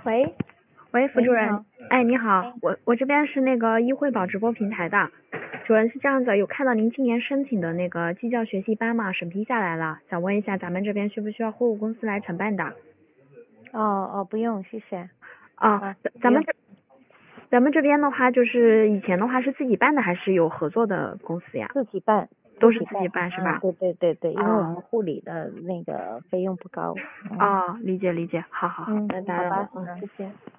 喂， 喂，副主任你好。， 你好哎，， 我这边是那个易惠宝直播平台的，主任是这样子，有看到您今年申请的那个技教学习班嘛，审批下来了，想问一下咱们这边需不需要货物公司来承办的？ 不用，谢谢。 啊，咱不用。 咱们这咱们这边的话，就是以前的话是自己办的，还是有合作的公司呀？ 自己办， 都是自己办是吧？ 对，因为我哦们护理的那个费用不高。 哦，理解，好， 嗯， 那打好吧， 扰了， 谢谢。